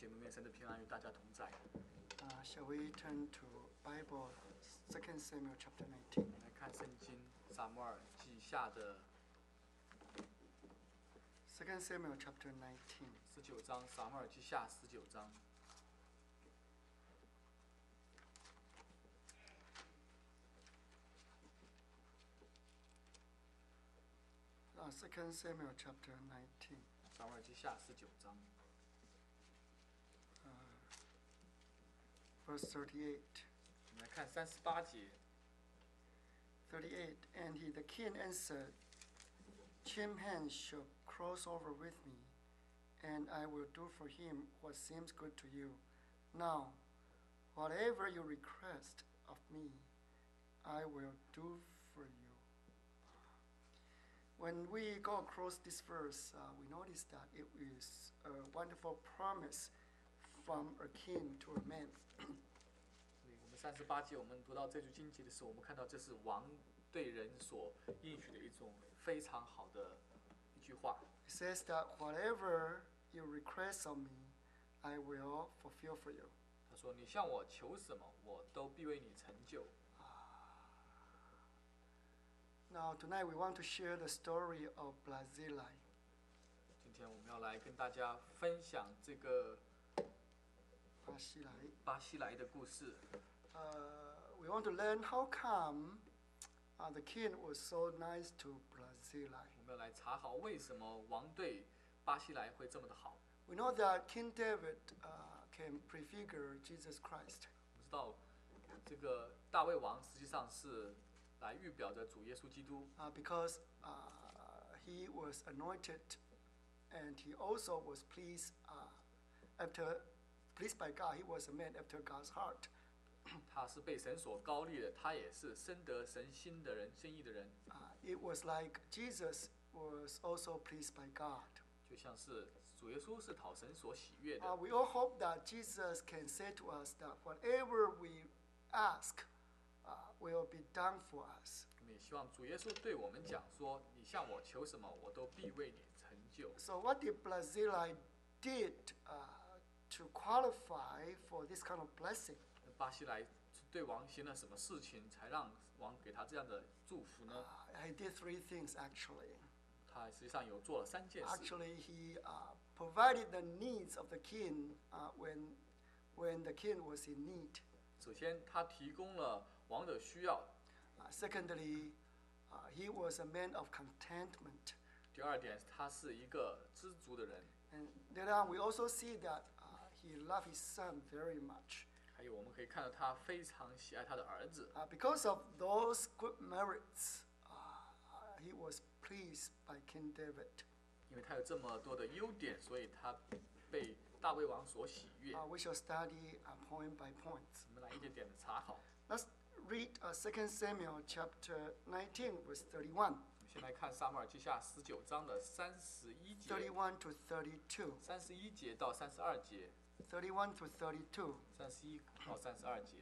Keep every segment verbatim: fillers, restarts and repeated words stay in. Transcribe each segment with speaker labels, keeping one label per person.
Speaker 1: 姐妹们，神的平安与大家同在。
Speaker 2: Uh, shall we turn to Bible, Second Samuel chapter nineteen?
Speaker 1: 来看圣经撒母耳记下的
Speaker 2: Second Samuel chapter nineteen.
Speaker 1: 十九章，撒母耳记下十九章。
Speaker 2: Uh, Second Samuel chapter nineteen.
Speaker 1: 撒母耳记下十九章
Speaker 2: Uh, verse thirty-eight.
Speaker 1: 我们来看三十八节。
Speaker 2: thirty-eight. And he, the king, answered, Chimham shall cross over with me, and I will do for him what seems good to you. Now, whatever you request of me, I will do for you. When we go across this verse, uh, we notice that it is a wonderful promise from a king to a man.
Speaker 1: 所以我们三十八节，我们读到这句经节的时候，我们看到这是王对人所应许的一种非常好的一句话。
Speaker 2: It says that whatever you request of me, I will fulfill for you.
Speaker 1: 他说：“你向我求什么，我都必为你成就。”
Speaker 2: Now tonight we want to share the story of Barzillai.
Speaker 1: 今天我们要来跟大家分享这个
Speaker 2: 巴西来。
Speaker 1: 巴西来的故事。
Speaker 2: Uh, we want to learn how come uh, the king was so nice to Barzillai.
Speaker 1: 我们要来查考为什么王对巴西来会这么的好。
Speaker 2: We know that King David uh, can prefigure Jesus Christ.
Speaker 1: 我们知道这个大卫王实际上是来预表着主耶稣基督，
Speaker 2: Uh, because uh, he was anointed and he also was pleased uh, after pleased by God. He was a man after God's heart.
Speaker 1: 他是被神所高立的，他也是深得神心的人、心意的人，
Speaker 2: Uh, it was like Jesus was also pleased by God.
Speaker 1: 就像是主耶稣是讨神所喜悦
Speaker 2: Uh,
Speaker 1: 的。
Speaker 2: we all hope that Jesus can say to us that whatever we ask uh, will be done for us.
Speaker 1: 我们也希望主耶稣对我们讲说：“你向我求什么，我都必为你成就。”
Speaker 2: So what did Barzillai did uh, to qualify for this kind of blessing?
Speaker 1: 巴西来对王行了什么事情，才让王给他这样的祝福呢？
Speaker 2: Uh, he did three things actually.
Speaker 1: 他实际上有做了三件事。
Speaker 2: Actually, he uh, provided the needs of the king uh, when, when the king was in need.
Speaker 1: 首先，他提供了王的需要；
Speaker 2: Uh, secondly, uh, he was a man of contentment.
Speaker 1: 第二点，他是一个知足的人。
Speaker 2: And later on, we also see that uh, he loved his son very much.
Speaker 1: 还有，我们可以看到他非常喜爱他的儿子。
Speaker 2: Uh, because of those good merits, uh, he was pleased by King David.
Speaker 1: 因为他有这么多的优点，所以他被大卫王所喜悦。
Speaker 2: Uh, we shall study uh, point by point.
Speaker 1: 我们来一点点的查考。
Speaker 2: Let's read uh, Second Samuel chapter nineteen, verse thirty-one.
Speaker 1: 我们先来看撒母耳记下十九章的三十一节，
Speaker 2: thirty-one to thirty-two.
Speaker 1: 三十一节到三十二节，
Speaker 2: thirty-one to thirty-two.
Speaker 1: 三十一到三十二节。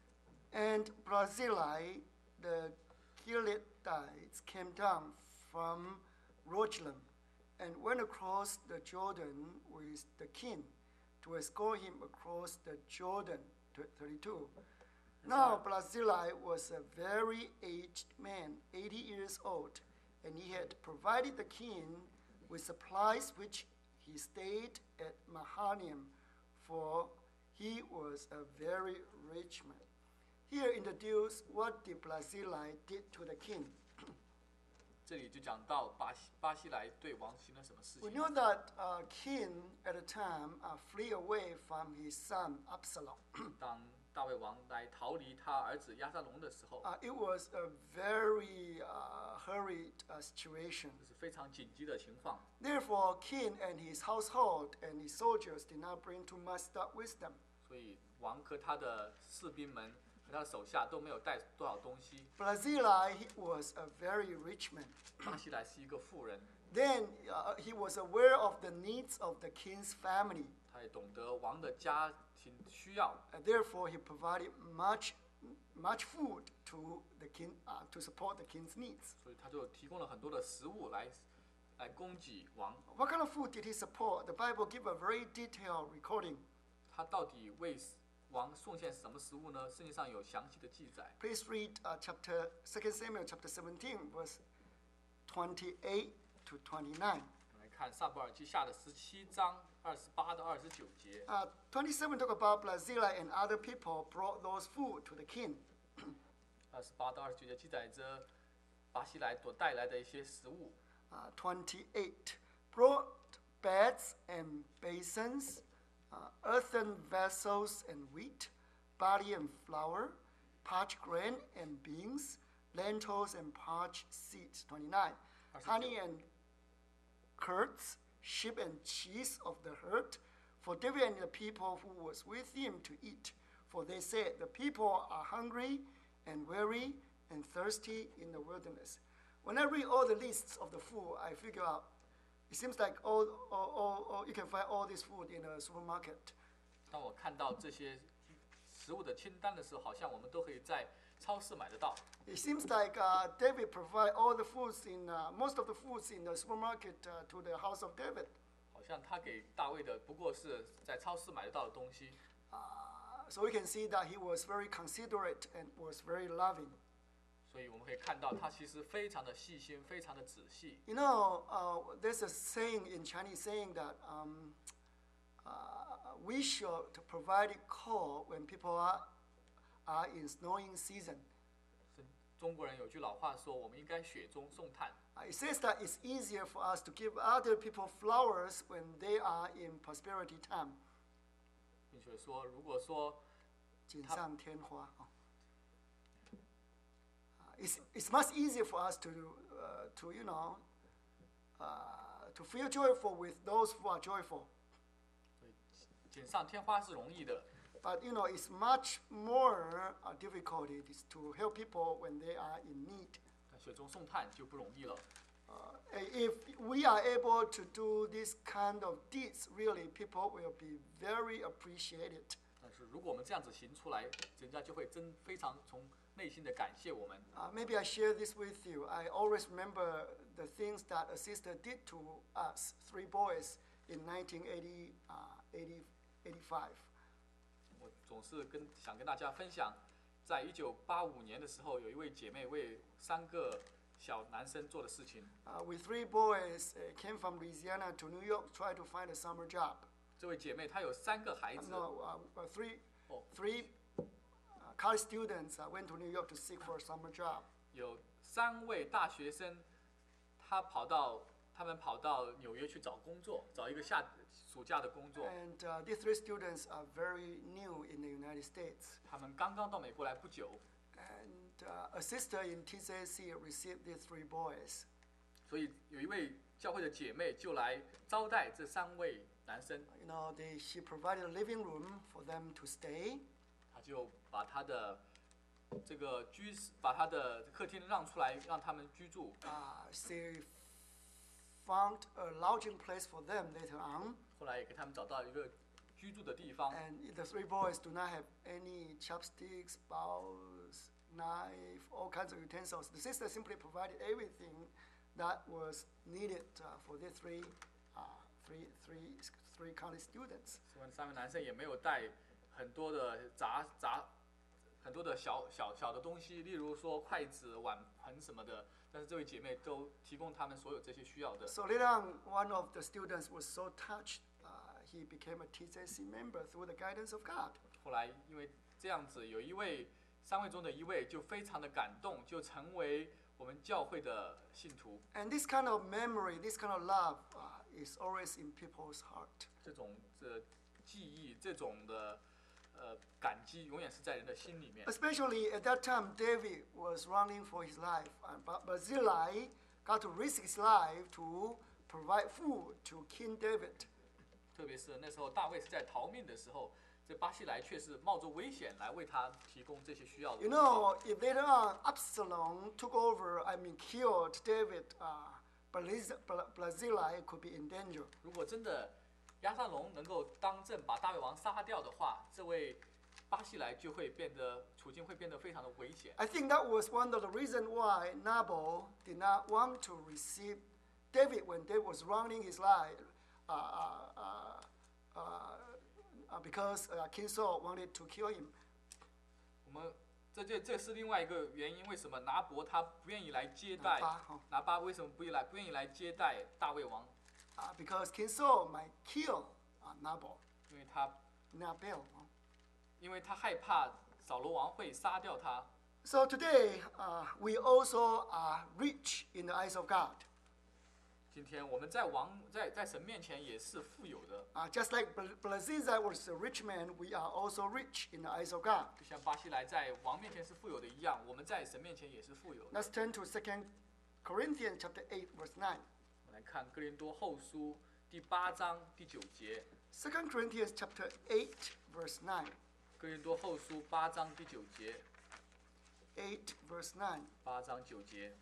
Speaker 2: And Barzillai, the Gileadites, came down from Rogelim and went across the Jordan with the king to escort him across the Jordan. thirty-two. Now Barzillai was a very aged man, eighty years old, and he had provided the king with supplies which he stayed at Mahanaim, for he was a very rich man. Here introduce what the Barzillai did to the king.
Speaker 1: 这里就讲到巴西巴西来对王行了什么事
Speaker 2: We
Speaker 1: 情。
Speaker 2: know that uh, king at the time uh, flee away from his son Absalom.
Speaker 1: 当大卫王来逃离他儿子押沙龙的时候，
Speaker 2: Uh, it was a very uh, hurried uh, situation.
Speaker 1: 这是非常紧急的情况。
Speaker 2: Therefore, king and his household and his soldiers did not bring too much stuff with them.
Speaker 1: 所以王和他的士兵们和他的手下都没有带多少东西。
Speaker 2: Barzillai he was a very rich man.
Speaker 1: 巴西来是一个富人，
Speaker 2: Then uh, he was aware of the needs of the king's family.
Speaker 1: 他也懂得王的家庭需要，
Speaker 2: Uh, therefore, he provided much, much food to the king uh, to support the king's needs.
Speaker 1: 所以他就提供了很多的食物来， 来供给王。
Speaker 2: What kind of food did he support? The Bible give a very detailed recording.
Speaker 1: 他到底为王送献什么食物呢？圣经上有详细的记载。
Speaker 2: Please read uh, chapter Second Samuel chapter seventeen, verse twenty-eight to twenty-nine.
Speaker 1: 我们来看撒母耳记下的十七章二十八到二十九节。
Speaker 2: Uh, twenty-seven talk about Barzillai and other people brought those food to the king.
Speaker 1: 二十八到二十九节记载着巴西来所带来的一些食物。
Speaker 2: Uh, twenty-eight brought beds and basins, uh, earthen vessels and wheat, barley and flour, parched grain and beans, lentils and parched seeds. twenty-nine. Honey and curds, sheep and cheese of the herd, for David and the people who was with him to eat. For they said, the people are hungry and weary and thirsty in the wilderness. When I read all the lists of the food, I figure out, it seems like all, all, all, all you can find all this food in a supermarket.
Speaker 1: 当我看到这些食物的清单的时候，好像我们都可以在超市买得到。
Speaker 2: It seems like uh, David provide all the foods in uh, most of the foods in the supermarket uh, to the house of David.
Speaker 1: 好像他给大卫的不过是在超市买得到的东西。
Speaker 2: Uh, so we can see that he was very considerate and was very loving.
Speaker 1: 所以我们可以看到他其实非常的细心，非常的仔细。
Speaker 2: You know, uh, there's a saying in Chinese saying that um, uh, we should provide coal when people are, are in snowing season.
Speaker 1: 中国人有句老话说，我们应该雪中送炭。
Speaker 2: Uh, it says that it's easier for us to give other people flowers when they are in prosperity time.
Speaker 1: 并且说，如果说
Speaker 2: 锦上添花。It's, it's much easier for us to, uh, to you know, uh, to feel joyful with those who are joyful.
Speaker 1: 锦上添花是容易的。
Speaker 2: But you know, it's much more uh, difficult it is to help people when they are in need.
Speaker 1: 但雪中送炭就不容易了。
Speaker 2: Uh, if we are able to do this kind of deeds, really, people will be very appreciated.
Speaker 1: 但是如果我们这样子行出来，人家就会真非常从内心的感谢我们。
Speaker 2: Uh, maybe I share this with you. I always remember the things that a sister did to us, three boys, in nineteen eighty, uh, eighty, eighty-five.
Speaker 1: 我总是跟想跟大家分享，在一九八五年的时候，有一位姐妹为三个小男生做的事情。
Speaker 2: Uh, we three boys uh, came from Louisiana to New York, try to find a summer job.
Speaker 1: 这位姐妹她有三个孩
Speaker 2: Uh,
Speaker 1: 子，
Speaker 2: no, uh, uh, three,
Speaker 1: Oh.
Speaker 2: three uh, college students uh, went to New York to seek for a summer job.
Speaker 1: 有三位大学生，他跑到他们跑到纽约去找工作，找一个夏暑假的工作。
Speaker 2: And uh, these three students are very new in the United States.
Speaker 1: 他们刚刚到美国来不久，
Speaker 2: And uh, a sister in T C A C received these three boys.
Speaker 1: 所以有一位教会的姐妹就来招待这三位男生。
Speaker 2: You know, they, she provided a living room for them to stay.
Speaker 1: 他就把他的这个居室，把他的客厅让出来，让他们居住。
Speaker 2: Uh, she found a lodging place for them later on.
Speaker 1: 后来也给他们找到一个居住的地方。
Speaker 2: And the three boys do not have any chopsticks, bowls, knife, all kinds of utensils. The sister simply provided everything that was needed uh, for the three, uh, three, three, three college students.
Speaker 1: 所以三位男生也没有带很多的杂杂，很多的小小小的东西，例如说筷子、碗盆什么的。但是这位姐妹都提供他们所有这些需要的。
Speaker 2: So later on, one of the students was so touched, uh, he became a T C A C member through the guidance of God.
Speaker 1: 后来因为这样子，有一位三位中的一位就非常的感动，就成为我们教会的信徒。
Speaker 2: And this kind of memory, this kind of love uh, is always in people's heart.
Speaker 1: 这种这记忆，这种的呃感激，永远是在人的心里面。
Speaker 2: Especially at that time, David was running for his life, and Ba- Barzillai got to risk his life to provide food to King David.
Speaker 1: 特别是那时候大卫是在逃命的时候，这巴西莱却是冒着危险来为他提供这些需要的
Speaker 2: You
Speaker 1: 东西。
Speaker 2: know, if later on Absalom took over, I mean killed David, uh, Barziz- Bar- Barzillai could be in danger.
Speaker 1: 如果真的亚撒龙能够当政把大卫王杀掉的话，这位巴西莱就会变得处境会变得非常的危险。
Speaker 2: I think that was one of the reasons why Nabal did not want to receive David, when David was running his life, uh, uh, uh, uh, because uh, King Saul wanted to kill him.
Speaker 1: 我们这这这是另外一个原因，为什么拿伯他不愿意来接待
Speaker 2: 拿巴哦
Speaker 1: 拿巴为什么不愿意来不愿意来接待大卫王？
Speaker 2: Uh, because King Saul might kill uh, Nabal,
Speaker 1: 因为他
Speaker 2: Nabal.
Speaker 1: 因为他害怕扫罗王会杀掉他。
Speaker 2: So today, uh, we also are rich in the eyes of God.
Speaker 1: 今天我们在王在在神面前也是富有的，
Speaker 2: Uh, just like Belshazzar was a rich man, we are also rich in the eyes of God.
Speaker 1: 就像巴西来在王面前是富有的一样，我们在神面前也是富有的。
Speaker 2: Let's turn to Second Corinthians chapter eight, verse nine.
Speaker 1: 我们来看哥林多后书第八章第九节，
Speaker 2: Second Corinthians chapter eight, verse nine.
Speaker 1: 哥林多后书八章第九节，
Speaker 2: eight, verse nine.
Speaker 1: 八章九节。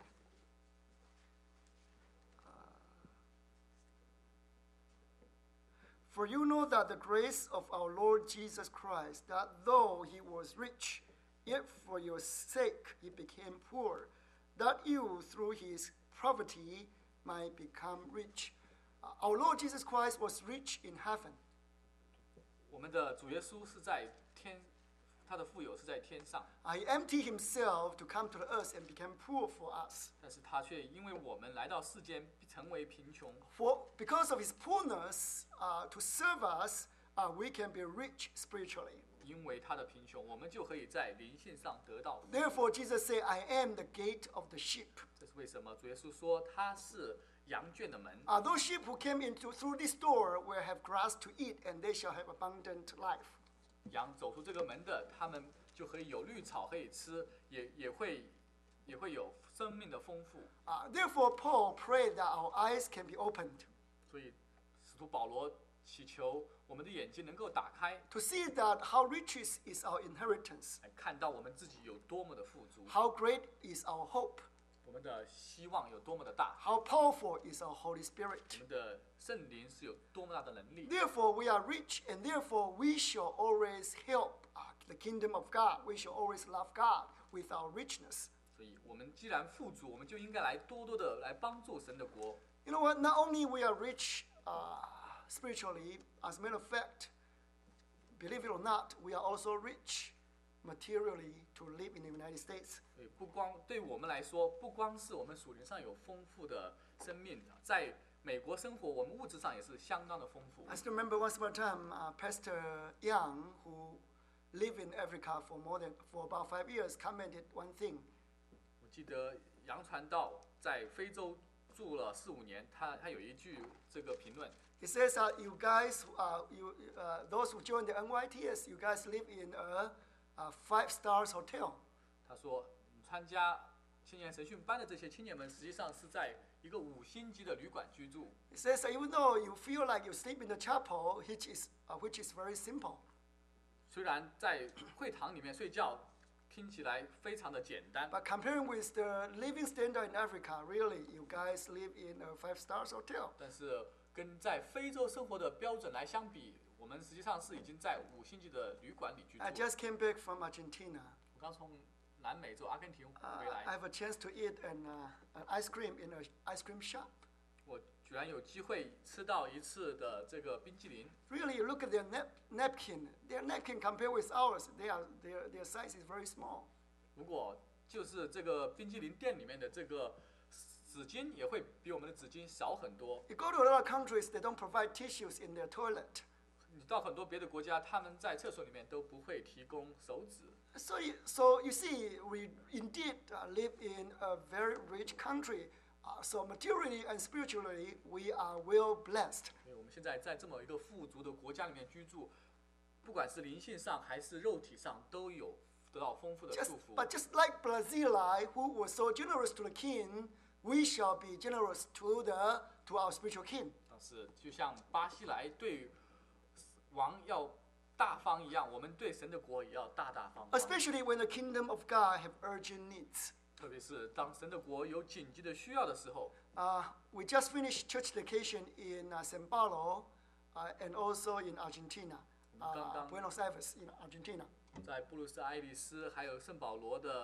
Speaker 2: For you know that the grace of our Lord Jesus Christ, that though he was rich, yet for your sake he became poor, that you through his poverty might become rich. Uh, Our Lord Jesus Christ was rich in heaven.
Speaker 1: 我们的主耶稣是在天，他的富有是在天上，
Speaker 2: Uh, He emptied himself to come to the earth and became poor for us.
Speaker 1: 但是他却因为我们来到世间成为贫穷，
Speaker 2: For because of his poorness, uh, to serve us, uh, we can be rich spiritually.
Speaker 1: 因为他的贫穷，我们就可以在灵性上得到富足。
Speaker 2: Therefore, Jesus said, I am the gate of the sheep.
Speaker 1: 这是为什么？主耶稣说他是羊圈的门。
Speaker 2: Uh, those sheep who came into through this door will have grass to eat, and they shall have abundant life.
Speaker 1: 羊走出这个门的，他们就可以有绿草可以吃，也也会也会有生命的丰富。
Speaker 2: Uh, therefore, Paul prayed that our eyes can be opened
Speaker 1: 所以，使徒保罗祈求我们的眼睛能够打开，
Speaker 2: to see that how riches is our inheritance,
Speaker 1: 来看到我们自己有多么的富足，
Speaker 2: how great is our hope,
Speaker 1: 我们的希望有多么的大，
Speaker 2: how powerful is our Holy
Speaker 1: 我
Speaker 2: Spirit.
Speaker 1: 们的圣灵是有多么大的能力。
Speaker 2: Therefore, we are rich, and therefore we shall always help uh, the kingdom of God. We shall always love God with our richness.
Speaker 1: 所以，我们既然富足，我们就应该来多多的来帮助神的国。
Speaker 2: You know what? Not only we are rich uh, spiritually, as a matter of fact, believe it or not, we are also rich materially to live in the United States.
Speaker 1: 所以，不光对我们来说，不光是我们属灵上有丰富的生命，在美国生活，我们物质上也是相当的丰富。
Speaker 2: I still remember once upon a time, uh, Pastor Young, who lived in Africa for more than for about five years, commented one thing.
Speaker 1: 我记得杨传道在非洲住了四五年，他他有一句这个评论，
Speaker 2: He says that you guys, uh, you, uh, those who join the N Y T S, you guys live in a, a five stars hotel.
Speaker 1: 他说，嗯参加青年神训班的这些青年们，实际上是在一个五星级的旅馆居住。
Speaker 2: He says that even though you feel like you sleep in the chapel, which is, uh, which is very simple,
Speaker 1: 虽然在会堂里面睡觉听起来非常的简单，
Speaker 2: but comparing with the living standard in Africa, really, you guys live in a five stars hotel.
Speaker 1: 但是跟在非洲生活的标准来相比，我们实际上是已经在五星级的旅馆里居住
Speaker 2: I。just came back from Argentina.
Speaker 1: 我刚从南美洲阿根廷
Speaker 2: Uh,
Speaker 1: 回
Speaker 2: I
Speaker 1: 来，
Speaker 2: have a chance to eat an, uh, an ice cream in an ice cream shop.
Speaker 1: 我居然有机会吃到一次的这个冰淇淋。
Speaker 2: Really, you look at their nap- napkin. Their napkin compared with ours, they are, their, their size is very small.
Speaker 1: 如果就是这个冰淇淋店里面的这个纸巾，也会比我们的纸巾少很多。
Speaker 2: You go to a lot of countries, they don't provide tissues in their toilet.
Speaker 1: 你到很多别的国家，他们在厕所里面都不会提供手纸。
Speaker 2: So you, so you see, we indeed uh, live in a very rich country. Uh, so materially and spiritually, we are well blessed.
Speaker 1: 所以我们现在在这么一个富足的国家里面居住，不管是灵性上还是肉体上，都有得到丰富的
Speaker 2: Just,
Speaker 1: 祝福。
Speaker 2: but just like Barzillai, who was so generous to the king, we shall be generous to the to our spiritual king.
Speaker 1: 但是就像巴西来对王要大方一样，我们对神的国也要大大方方。
Speaker 2: Especially when the kingdom of God have urgent needs.
Speaker 1: 特别是当神的国有紧急的需要的时候，
Speaker 2: Uh, we just finished church vacation in uh, San Paulo uh, and also in Argentina, uh,
Speaker 1: Gang- gang.
Speaker 2: Buenos Aires in Argentina.
Speaker 1: 在布鲁斯艾利斯还有圣保罗的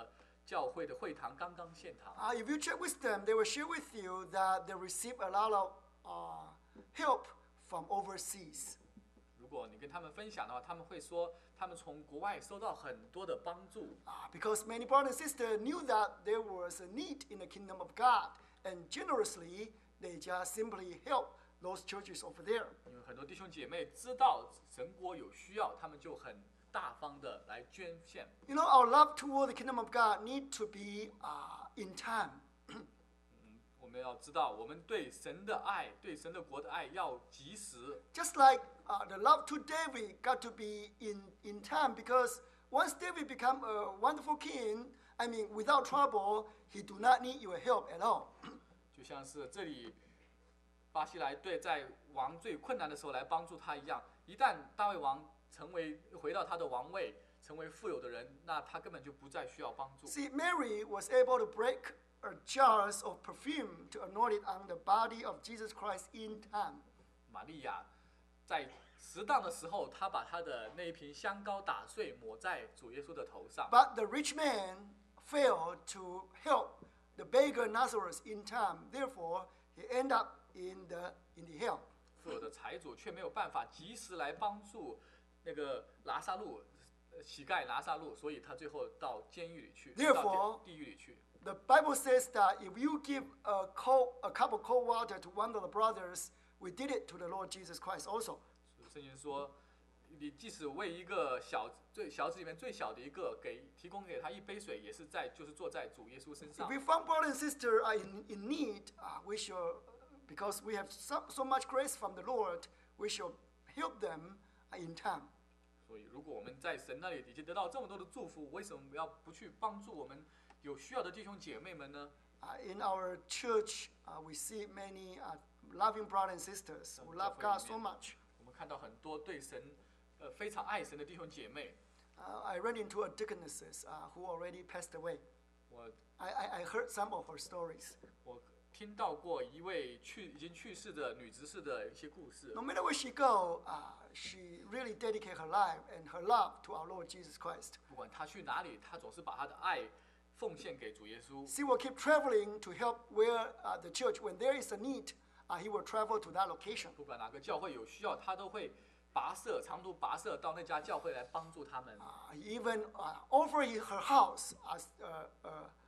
Speaker 1: 教会的会堂刚刚献堂。
Speaker 2: Uh, if you check with them, they will share with you that they receive a lot of uh, help from overseas.
Speaker 1: 如果你跟他们分享的话，他们会说他们从国外收到很多的帮助。
Speaker 2: Uh, because many brothers and sisters knew that there was a need in the kingdom of God, and generously they just simply help those churches over there.
Speaker 1: 因为很多弟兄姐妹知道神国有需要，他们就很大方的来捐献。
Speaker 2: You know, our love toward the kingdom of God need to be uh, in time.
Speaker 1: 我们要知道，我们对神的爱，对神的国的爱要及时。
Speaker 2: Just like uh, the love to David got to be in, in time, because once David become a wonderful king, I mean, without trouble, he do not need your help at all.
Speaker 1: 就像是这里巴西来对在王最困难的时候来帮助他一样，一旦大卫王成为回到他的王位，成为富有的人，那他根本就不再需要帮助。
Speaker 2: See, Mary was able to break uh, jars of perfume to anoint it on the body of Jesus Christ in time.
Speaker 1: 玛利亚在适当的时候，她把她的那一瓶香膏打碎，抹在主耶稣的头上。
Speaker 2: But the rich man failed to help the beggar Lazarus in time. Therefore, he ended up in the, in the hell.
Speaker 1: 富有的财主却没有办法及时来帮助那个拿撒路，呃乞丐拿撒路，所以他最后到监狱里去，
Speaker 2: Therefore,
Speaker 1: 到地狱里去。
Speaker 2: The Bible says that if you give a, cold, a cup of cold water to one of the brothers, we did it to the Lord Jesus Christ also.
Speaker 1: 圣经说，你即使为一个小最小子里面最小的一个给提供给他一杯水，也是在就是坐在主耶稣身
Speaker 2: If
Speaker 1: 上。
Speaker 2: we found brother and sister are in, in need, uh, we should, because we have so, so much grace from the Lord, we should help them uh, in time.
Speaker 1: 所以，如果我们在神那里已经得到这么多的祝福，为什么要不去帮助我们有需要的弟兄姐妹们呢？
Speaker 2: Uh, in our church, uh, we see many uh, loving brothers and sisters who love God so much.
Speaker 1: 我们看到很多对神，呃，非常爱神的弟兄姐妹。
Speaker 2: Uh, I ran into a deaconess uh, who already passed away.
Speaker 1: 我
Speaker 2: I, I, I heard some of her stories.
Speaker 1: 我听到过一位去已经去世的女执事的一些故事
Speaker 2: No。matter where she go, uh, she really dedicate her life and her love to our Lord Jesus Christ.
Speaker 1: 不管她去哪里，她总是把她的爱奉献给主耶稣。
Speaker 2: She will keep traveling to help where uh, the church, when there is a need, uh, he will travel to that location.
Speaker 1: 不管哪个教会有需要，她都会跋涉长途跋涉到那家教会来帮助他们。
Speaker 2: Uh, he even uh, offer he- her house as, uh, uh,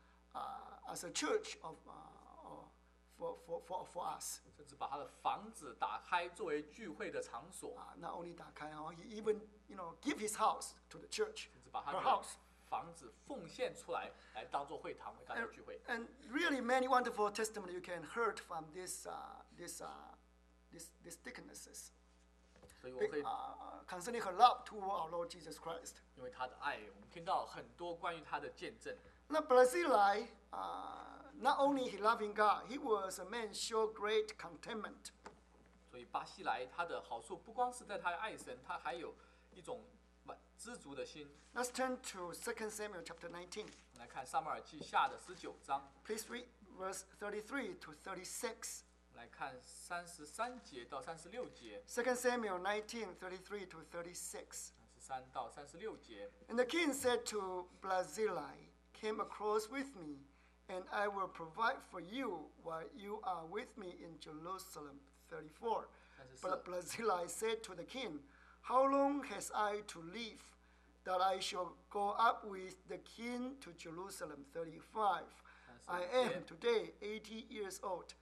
Speaker 2: uh, as a church of, uh, uh, for, for, for, for us.
Speaker 1: 甚至把他的房子打开作为聚会的场所，
Speaker 2: Uh, not only 打开, uh, he even you know, give his house to the church,
Speaker 1: 甚至把他
Speaker 2: her
Speaker 1: 的
Speaker 2: house.
Speaker 1: 房子奉献出来，来当做会堂为大家
Speaker 2: And,
Speaker 1: 聚会。
Speaker 2: and really many wonderful testimony you can heard from this, uh, this, uh, this, this deaconesses.
Speaker 1: 所以我可以
Speaker 2: Uh, concerning her love toward our Lord Jesus Christ.
Speaker 1: 因为他的爱，我们听到很多关于他的见证。
Speaker 2: Now, Barzillai, uh, not only he loving God, he was a man show great contentment.
Speaker 1: 所以巴西来他的好处不光是在他爱神，他还有一种满知足的心。
Speaker 2: Let's turn to Second Samuel chapter nineteen.
Speaker 1: 我们来看撒母耳记下的十九章，
Speaker 2: Please read verse thirty-three to thirty-six.
Speaker 1: 我们来看三十三节到三十六节，
Speaker 2: Second Samuel nineteen, thirty-three to thirty-six.
Speaker 1: 三十三到三十六节。
Speaker 2: And the king said to Barzillai, "Come across with me, and I will provide for you while you are with me in Jerusalem." thirty-four. But Barzillai said to the king, "How long has I to live, that I shall go up with the king to Jerusalem?" thirty-five. I am today eighty years old.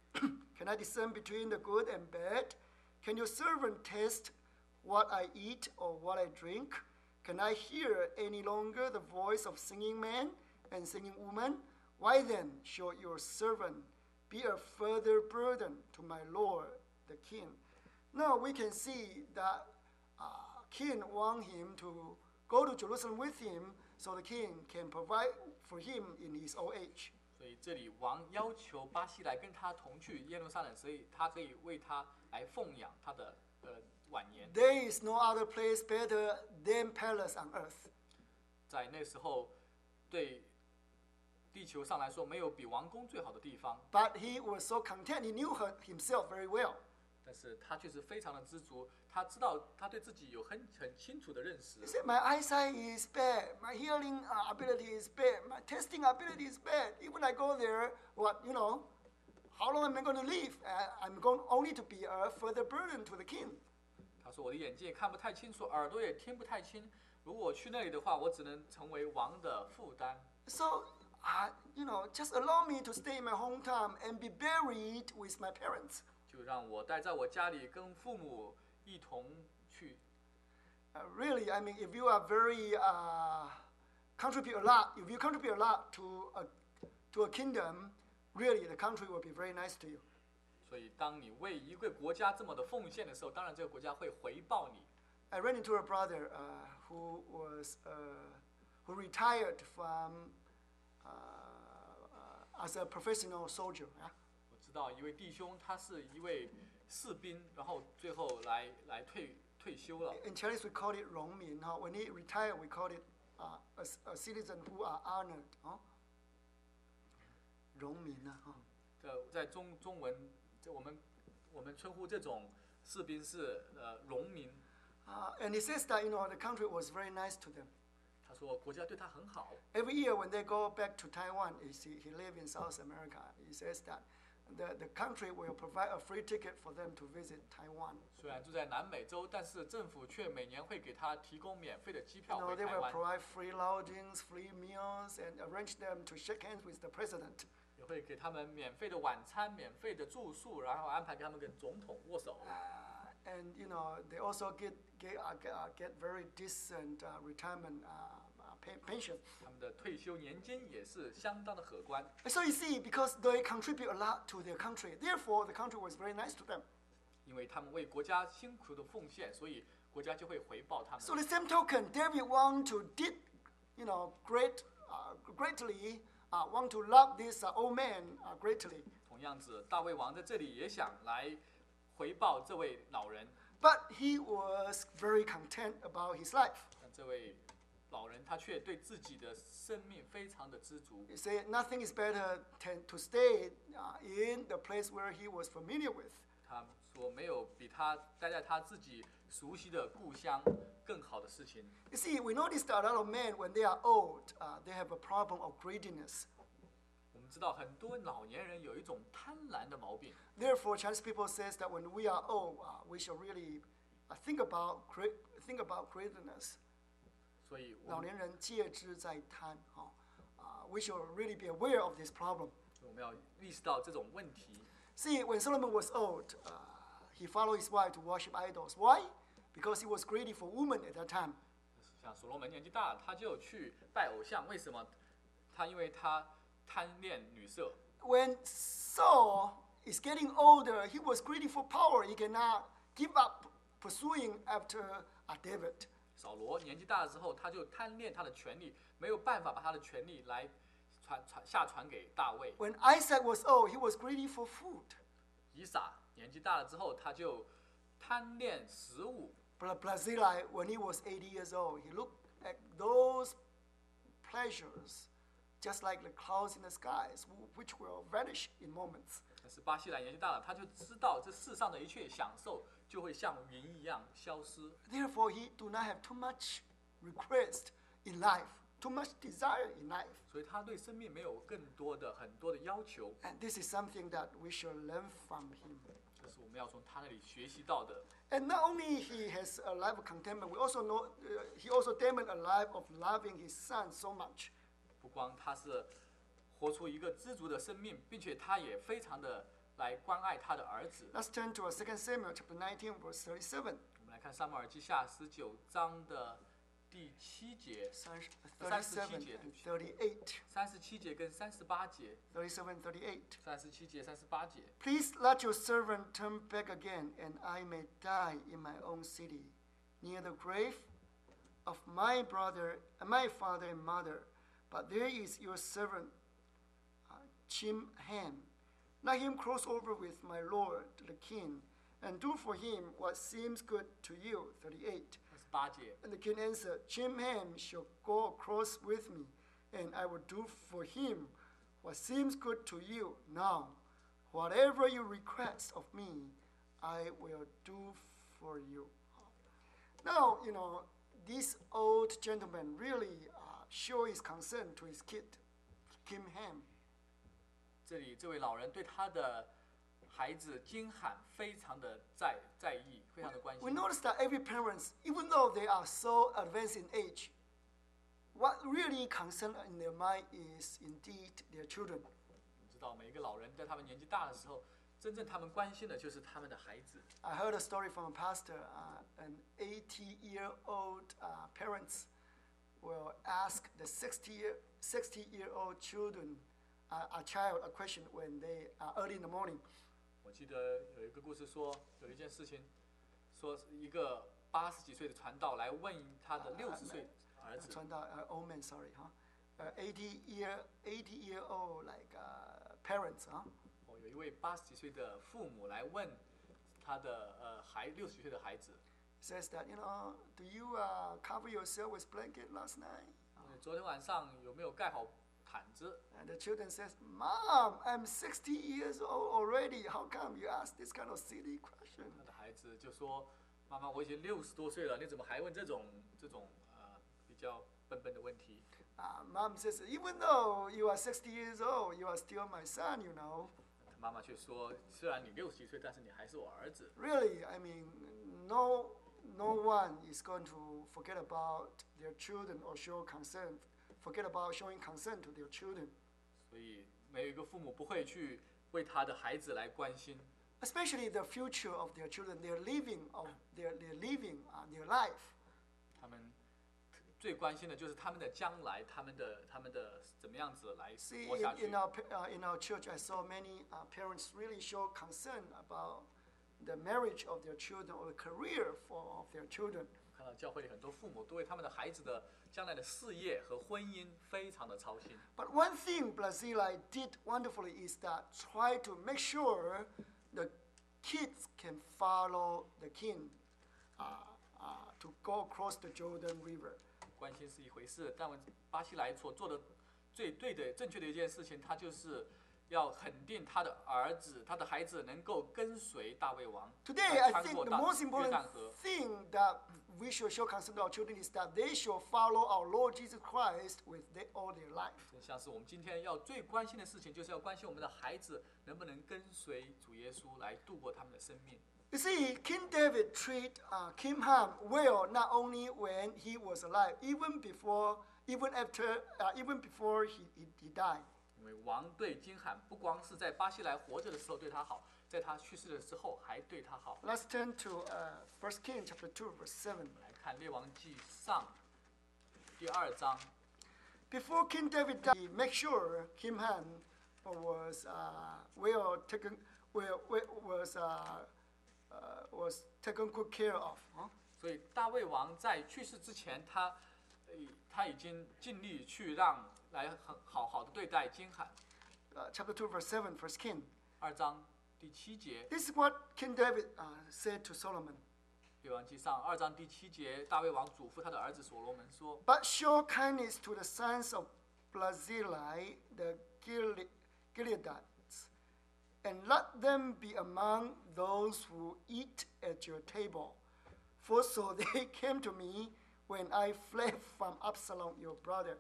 Speaker 2: Can I discern between the good and bad? Can your servant taste what I eat or what I drink? Can I hear any longer the voice of singing man and singing woman? Why then shall your servant be a further burden to my lord the king? Now we can see that uh, king want him to go to Jerusalem with him, so the king can provide for him in his old age.
Speaker 1: 所以这里王要求巴西来跟他同去耶路撒冷，所以他可以为他来奉养他的呃晚年。
Speaker 2: There is no other place better than palace on earth.
Speaker 1: 在那时候，对地球上来说，没有比王宫最好的地方。
Speaker 2: But he was so content, he knew her, himself very well.
Speaker 1: 但是他却是非常的知足，他知道他对自己有很很清楚的认识
Speaker 2: He。said, my eyesight is bad, my hearing uh, ability is bad, my testing ability is bad. Even I go there, what, you know, how long am I going to live? Uh, I'm going only to be a further burden to the king.
Speaker 1: 他说我的眼睛也看不太清楚，耳朵也听不太清。如果我去那里的话，我只能成为王的负担。
Speaker 2: So, uh, you know, just allow me to stay in my hometown and be buried with my parents.
Speaker 1: 就让我待在我家里，跟父母一同去。
Speaker 2: Uh, really, I mean, if you are very uh, contribute a lot, if you contribute a lot to a to a kingdom, really the country will be very nice to you.
Speaker 1: 所以，当你为一个国家这么的奉献的时候，当然这个国家会回报你。
Speaker 2: I ran into a brother uh, who was uh, who retired from uh, uh, as a professional soldier. Yeah?
Speaker 1: 我知道一位弟兄，他是一位士兵，然后最后来来退退休了。
Speaker 2: In Chinese, we call it 荣民. Huh? When he retired, we call it uh, a, a citizen who are honored. Huh? 荣民啊，哈。
Speaker 1: 在在中中文，这我们我们称呼这种士兵是呃农民。
Speaker 2: Uh, and he says that, you know, the country was very nice to them.
Speaker 1: 他说国家对他很好。
Speaker 2: Every year when they go back to Taiwan, he, see, he lives in South America, he says that the, the country will provide a free ticket for them to visit Taiwan.
Speaker 1: 虽然住在南美洲，但是政府却每年会给他提供免费的机
Speaker 2: You
Speaker 1: 票
Speaker 2: know,
Speaker 1: 回
Speaker 2: they
Speaker 1: 台
Speaker 2: will
Speaker 1: 湾，
Speaker 2: provide free lodgings, free meals, and arrange them to shake hands with the president.
Speaker 1: 也会给他们免费的晚餐、免费的住宿，然后安排给他们跟总统握手。
Speaker 2: Uh, and, you know, they also get, get, uh, get, uh, get very decent uh, retirement uh, uh, pe- pension.
Speaker 1: 他们的退休年金也是相当的可观。
Speaker 2: So you see, because they contribute a lot to their country, therefore the country was very nice to them.
Speaker 1: 因为他们为国家辛苦的奉献，所以国家就会回报他们。
Speaker 2: So the same token, David want to did, you know, great, uh, greatly, uh, want to love this uh, old man uh, greatly.
Speaker 1: 同样子，大卫王在这里也想来回报这位老人，
Speaker 2: But he was very content about his life.
Speaker 1: 但这位老人他却对自己的生命非常的知足。
Speaker 2: He said nothing is better than to stay uh, in the place where he was familiar with.
Speaker 1: 他说没有比他待在他自己熟悉的故乡更好的事情。
Speaker 2: You see, we notice that a lot of men, when they are old, uh, they have a problem of greediness.
Speaker 1: 我们知道很多老年人有一种贪婪的毛病，
Speaker 2: Therefore, Chinese people says that when we are old, uh, we should really uh, think about great, think about greediness.
Speaker 1: 所以我们
Speaker 2: 老年人戒之在贪，哈、uh, we should really be aware of this problem.
Speaker 1: 我们要意识到这种问题。
Speaker 2: See, when Solomon was old, uh, he followed his wife to worship idols. Why? Because he was greedy for women at that time.
Speaker 1: 像所罗门年纪大了，他就去拜偶像，为什么？他因为他贪恋女色。
Speaker 2: When Saul is getting older, he was greedy for power. He cannot give up pursuing after uh, David.
Speaker 1: 扫罗年纪大了之后，他就贪恋他的权利，没有办法把他的权利来传传下传给大卫。
Speaker 2: When Isaac was old, he was greedy for food.
Speaker 1: 以撒年纪大了之后，他就贪恋食物。
Speaker 2: But Barzillai, when he was eighty years old, he looked at those pleasures just like the clouds in the skies, wh- which will vanish in moments.
Speaker 1: 但是巴西来年纪大了，他就知道这世上的一切享受就会像云一样消失。
Speaker 2: Therefore, he do not have too much request in life, too much desire in life.
Speaker 1: 所以他对生命没有更多的很多的要求，
Speaker 2: And this is something that we should learn from him.
Speaker 1: 这是我们要从他那里学习到的。
Speaker 2: And not only he has a life of contentment, we also know uh, he also demonstrated a life of loving his son so much.
Speaker 1: 不光他是活出一个知足的生命，并且他也非常的来关爱他的儿子。
Speaker 2: Let's turn to Second Samuel chapter nineteen, verse thirty-seven.
Speaker 1: 我们来看撒母耳记下十九章的第七节、
Speaker 2: thirty-seven and thirty-eight.
Speaker 1: 三十七节跟三十八节。
Speaker 2: thirty-seven, thirty-eight.
Speaker 1: 三十七节、三十八节。
Speaker 2: Please let your servant turn back again, and I may die in my own city, near the grave of my brother, uh, my father and mother. But there is your servant, uh, Chimham. Let him cross over with my lord the king, and do for him what seems good to you. thirty-eight.
Speaker 1: 三十八节。
Speaker 2: And the king answered, Chimham shall go across with me, and I will do for him what seems good to you. Now, whatever you request of me, I will do for you. Now, you know, this old gentleman really uh, show his concern to his kid, Kim Ham.
Speaker 1: 这里这位老人对他的孩子金罕非常的在在意，非常的关
Speaker 2: We
Speaker 1: 心。
Speaker 2: notice that every parents, even though they are so advanced in age, what really concern in their mind is indeed their children.
Speaker 1: 你知道，每一个老人在他们年纪大的时候，真正他们关心的就是他们的孩子。
Speaker 2: I heard a story from a pastor. Uh, an eighty-year-old uh, parents will ask the sixty-year, sixty-year-old children, uh, a child, a question when they are early in the morning.
Speaker 1: 我记得有一个故事说，有一件事情，说是一个八十几岁的传道来问他的六十岁儿子，
Speaker 2: 传道, uh, old man, sorry, huh? Uh, eighty-year, eighty-year-old like uh, parents, huh?
Speaker 1: 哦，有一位八十几岁的父母来问他的呃孩六十岁的孩子，
Speaker 2: Says that, you know, do you uh, cover yourself with blanket last night?
Speaker 1: 呃昨天晚上有没有盖好毯子？
Speaker 2: And the children says, Mom, I'm sixty years old already. How come you ask this kind of silly question?
Speaker 1: 他的孩子就说：“妈妈，我已经六十多岁了，你怎么还问这种这种呃比较笨笨的问题
Speaker 2: Uh, Mom says, even though you are sixty years old, you are still my son, you know.？”
Speaker 1: 他妈妈却说：“虽然你六十几岁，但是你还是我儿子。
Speaker 2: Really, I mean, no, no one is going to forget about their children or show concern, forget about showing concern to their children. ”
Speaker 1: 所以没有一个父母不会去为他的孩子来关心，
Speaker 2: Especially the future of their children, their living of their, their living, uh, their life.
Speaker 1: 他们最关心的就是他们的将来，他们的他们的怎么样子来
Speaker 2: See,
Speaker 1: 活下
Speaker 2: in,
Speaker 1: 去
Speaker 2: in,。our, pa- uh, in our church, I saw many uh, parents really show concern about the marriage of their children or the career for, of their children.
Speaker 1: 看到教会里很多父母都为他们的孩子的将来的事业和婚姻非常的操心。
Speaker 2: But one thing Brazili did wonderfully is that try to make sure the kids can follow the king uh, uh, to go across the Jordan River.
Speaker 1: 关心是一回事，但巴西莱所做的最对的、正确的一件事情，他就是要肯定他的儿子、他的孩子能够跟随大卫王
Speaker 2: Today,
Speaker 1: 来
Speaker 2: I
Speaker 1: 穿
Speaker 2: think
Speaker 1: 过
Speaker 2: the
Speaker 1: 大
Speaker 2: most
Speaker 1: 约
Speaker 2: important
Speaker 1: 旦河。
Speaker 2: thing that we should show concern to our children is that they should follow our Lord Jesus Christ with their, all their life.
Speaker 1: 就像是我们今天要最关心的事情，就是要关心我们的孩子能不能跟随主耶稣来度过他们的生命。
Speaker 2: You see, King David treated uh, Kim Ham well not only when he was alive, even before, even after, uh, even before he, he, he died.
Speaker 1: 因为王对金罕不光是在巴西莱活着的时候对他好，在他去世的时候还对他好。
Speaker 2: Let's turn to uh, First Kings chapter two, verse seven.
Speaker 1: 来看列王记上第二章，
Speaker 2: Before King David died, he made sure Kim Ham was uh, well taken, well, well, was uh, uh, was taken good care of. Huh?
Speaker 1: 所以大卫王在去世之前，他呃他已经尽力去让来很好好的对待金罕。
Speaker 2: Uh, chapter two, verse seven, First King.
Speaker 1: 二章第七节，
Speaker 2: This is what King David uh, said to Solomon.
Speaker 1: 列王记上二章第七节，大卫王嘱咐他的儿子所罗门说
Speaker 2: But show kindness to the sons of Barzillai, the Gilead- Gileadites, and let them be among those who eat at your table. For so they came to me when I fled from Absalom, your brother.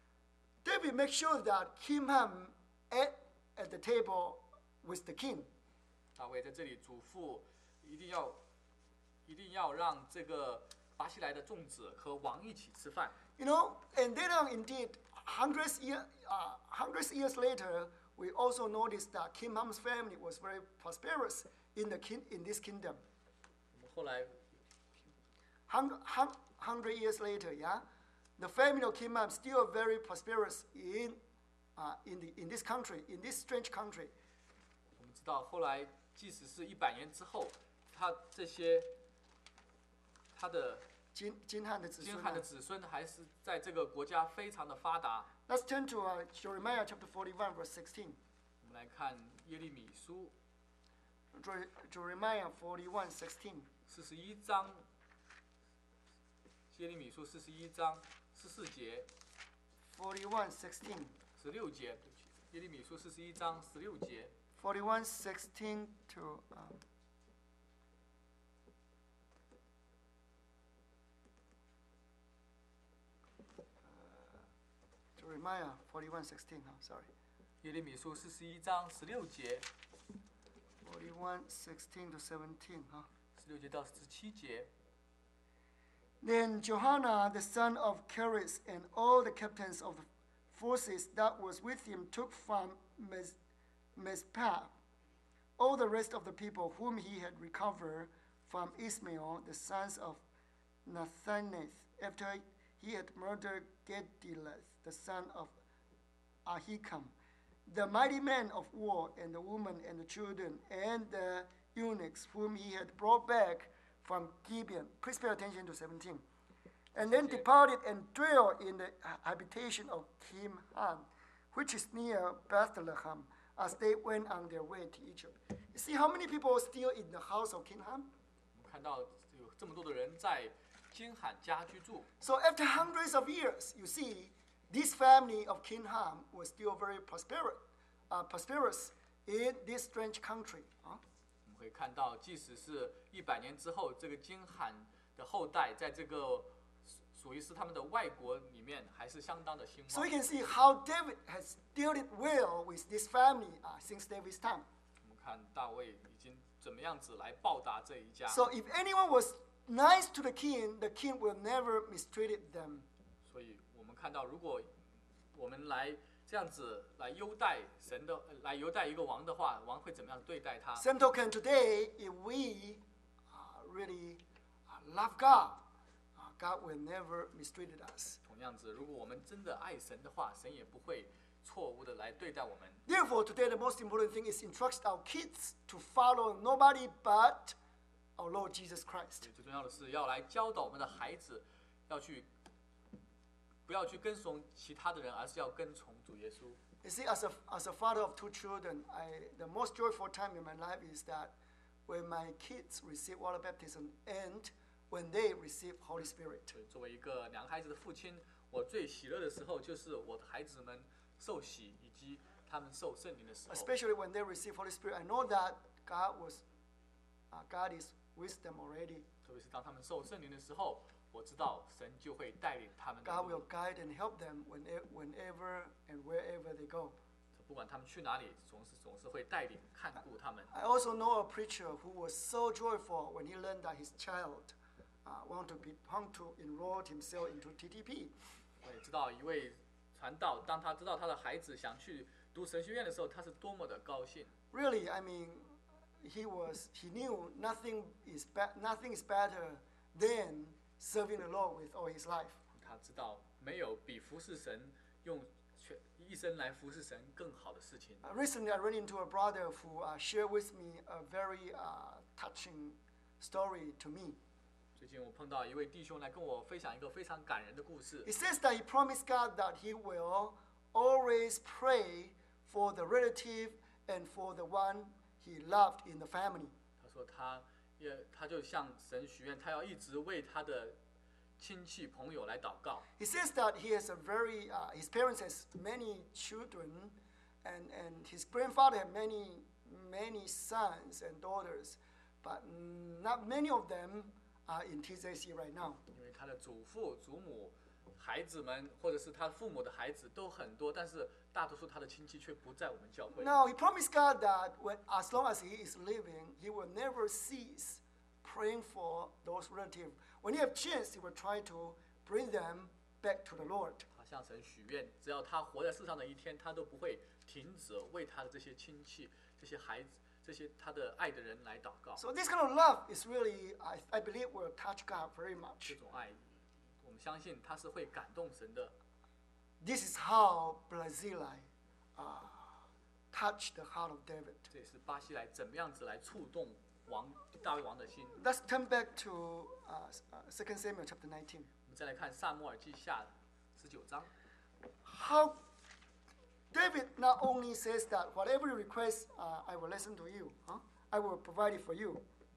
Speaker 2: David made sure that Kim Ham ate at the table with the king.
Speaker 1: 大卫在这里嘱咐，一定要一定要让这个巴西来的众子和王一起吃饭。
Speaker 2: You know, and then on, indeed, hundreds, year, uh, hundreds years later, we also noticed that Kim Ham's family was very prosperous in, the kin- in this kingdom.
Speaker 1: 我们后来
Speaker 2: Hun- hun- Hundred years later, yeah, the family of Kim Ham still very prosperous in, uh, in, the, in this country, in this strange country.
Speaker 1: 我们知道，后来即使是一百年之后，他这些他的
Speaker 2: 金金汉的子孙啊。
Speaker 1: 金汉的子孙还是在这个国家非常的发达。
Speaker 2: Let's turn to uh, Jeremiah chapter forty-one, verse sixteen.
Speaker 1: 我们来看耶利米书
Speaker 2: Jer- Jeremiah forty-one, sixteen.
Speaker 1: 四十一章，耶利米书四十一章十四节、
Speaker 2: forty-one, sixteen.
Speaker 1: 十六节，对不起，耶利米书四十一章十六节。
Speaker 2: forty-one, sixteen to, um, Jeremiah forty-one sixteen. Huh? Sorry.
Speaker 1: 耶利米书四十一章十六节，
Speaker 2: forty-one sixteen to seventeen. Huh?
Speaker 1: 十六节到十七节。
Speaker 2: Then Johanna, the son of Kares, and all the captains of the forces that was with him took from Mez- Mizpah all the rest of the people whom he had recovered from Ismael, the sons of Nathaneth, after he had murdered Gedileth, the son of Ahikam, the mighty men of war, and the women and the children, and the eunuchs whom he had brought back from Gibeon. Please pay attention to seventeen. And then
Speaker 1: Okay.
Speaker 2: departed and dwelt in the habitation of Kimham, which is near Bethlehem, as they went on their way to Egypt. You see how many people are still in the house of Kimham?
Speaker 1: 我们看到有这么多的人在金罕家居住，
Speaker 2: So after hundreds of years, you see, this family of Kimham was still very prosperous, uh, prosperous in this strange country. huh?
Speaker 1: 我们可以看到，即使是一百年之后，这个金罕的后代在这个属于是他们的外国里面，还是相当的兴
Speaker 2: So
Speaker 1: 旺
Speaker 2: you。can see how David has dealt it well with this family uh, since David's time.
Speaker 1: 我们看大卫已经怎么样子来报答这一家，
Speaker 2: So if anyone was nice to the king, the king will never mistreated them.
Speaker 1: 所以我们看到，如果我们来这样子来优待神的，呃来优待一个王的话，王会怎么样对待他？
Speaker 2: Same token, today, if we uh, really uh, love God, uh, God will never mistreated us.
Speaker 1: 同样子，如果我们真的爱神的话，神也不会错误的来对待我们。
Speaker 2: Therefore, today the most important thing is instruct our kids to follow nobody but our Lord Jesus
Speaker 1: 所
Speaker 2: Christ.
Speaker 1: 以最重要的是要来教导我们的孩子，要去不要去跟从其他的人，而是要跟从主耶稣。
Speaker 2: You see, as a, as a father of two children, I, the most joyful time in my life is that when my kids receive water baptism and when they receive Holy Spirit.
Speaker 1: 所以作为一个两个孩子的父亲，我最喜乐的时候就是我的孩子们受洗以及他们受圣灵的时候。
Speaker 2: Especially when they receive Holy Spirit, I know that God was, uh, God is with them already.
Speaker 1: 特别是当他们受圣灵的时候，我知道神就会带领他们的
Speaker 2: God
Speaker 1: 路
Speaker 2: will guide and help them whenever, whenever and wherever they go.
Speaker 1: 不管他们去哪里，总是总是会带领看顾他们。
Speaker 2: I also know a preacher who was so joyful when he learned that his child uh, want to be want to enroll himself into T T P.
Speaker 1: 我也知道一位传道，当他知道他的孩子想去读神学院的时候，他是多么的高兴。
Speaker 2: Really, I mean, he was he knew nothing is be- nothing is better than serving the Lord with all his life.
Speaker 1: 他知道没有比服侍神用全一生来服侍神更好的事情。
Speaker 2: Uh, recently, I ran into a brother who uh, shared with me a very uh, touching story to me.
Speaker 1: 最近我碰到一位弟兄来跟我分享一个非常感人的故事
Speaker 2: He。says that he promised God that he will always pray for the relative and for the one he loved in the family.
Speaker 1: 他说他也他就向神许愿，他要一直为他的亲戚朋友来祷告。
Speaker 2: He says that he has a very, uh, his parents has many children, and, and his grandfather had many, many sons and daughters, but not many of them are in T J C right now.
Speaker 1: 因为他的祖父、祖母、孩子们，或者是他父母的孩子都很多，但是大多数他的亲戚却不在我们教会。
Speaker 2: Now, he promised God that when, as long as he is living, he will never cease praying for those relatives. When he have chance, he will try to bring them back to the Lord.
Speaker 1: 他向神许愿，只要他活在世上的一天，他都不会停止为他的这些亲戚、这些孩子、这些他的爱的人来祷告。
Speaker 2: So this kind of love is really, I, I believe, will touch God very
Speaker 1: 这
Speaker 2: much.
Speaker 1: 种爱，我们相信他是会感动神的。
Speaker 2: This is how Barzillai uh, touched the heart of David.
Speaker 1: 这也是巴西来怎么样子来触动王大卫王的心。
Speaker 2: Let's turn back to uh, uh, Second Samuel chapter nineteen.
Speaker 1: 我们再来看撒母耳记下十九章，
Speaker 2: How David not only says that whatever you request, uh, I will listen to you. Huh? I will provide it for you.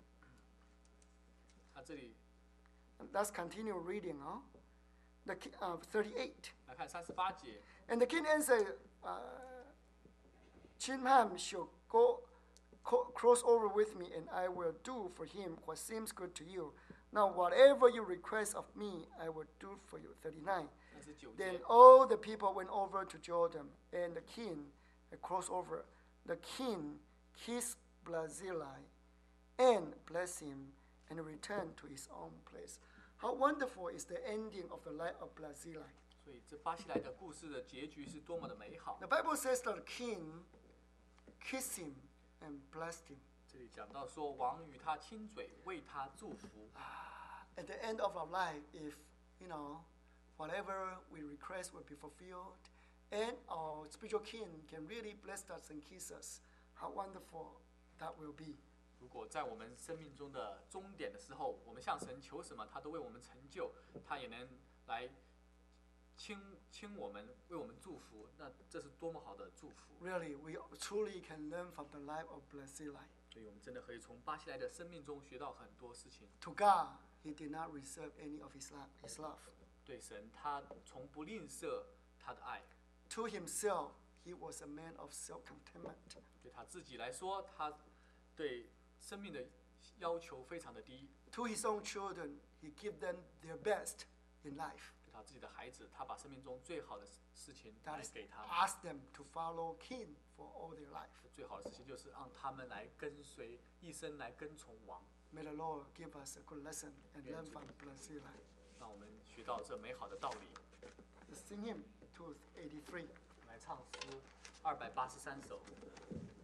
Speaker 1: 他这里
Speaker 2: And let's continue reading. Huh? The ki- uh, thirty-eight.
Speaker 1: 来看三十八节。
Speaker 2: And the king answered, uh, Chimham shall go co- cross over with me, and I will do for him what seems good to you. Now whatever you request of me, I will do for you. thirty-nine.
Speaker 1: 三十九
Speaker 2: Then
Speaker 1: 节，
Speaker 2: all the people went over to Jordan, and the king uh, crossed over. The king kissed Barzillai and blessed him, and returned to his own place. How wonderful is the ending of the life of Barzillai.
Speaker 1: 所以这巴西莱的故事的结局是多么的美好。
Speaker 2: The Bible says that the king kissed him and blessed him.
Speaker 1: 这里讲到说，王与他亲嘴，为他祝福。
Speaker 2: At the end of our life, if, you know, whatever we request will be fulfilled, and our spiritual king can really bless us and kiss us, how wonderful that will be.
Speaker 1: 如果在我们生命中的终点的时候，我们向神求什么，他都为我们成就，他也能来亲亲我们，为我们祝福，那这是多么好的祝福！
Speaker 2: Really, we truly can learn from the life of Barzillai.
Speaker 1: 所以我们真的可以从巴西莱的生命中学到很多事情。
Speaker 2: To God, he did not reserve any of his love. His love.
Speaker 1: 对神，他从不吝啬他的爱；
Speaker 2: To himself, he was a man of self-contentment.
Speaker 1: 对他自己来说，他对生命的要求非常的低。
Speaker 2: To his own children, he gave them their best in life.
Speaker 1: 对他自己的孩子，他把生命中最好的事情
Speaker 2: That
Speaker 1: 来
Speaker 2: is,
Speaker 1: 给他们。
Speaker 2: ask them to follow king for all their life.
Speaker 1: 最好的事情就是让他们来跟随，一生来跟从王。
Speaker 2: May the Lord give us a good lesson and learn from Barzillai.
Speaker 1: 让我们学到这美好的道理。
Speaker 2: Let's sing him two eighty-three.
Speaker 1: 来唱诗二百八十三首。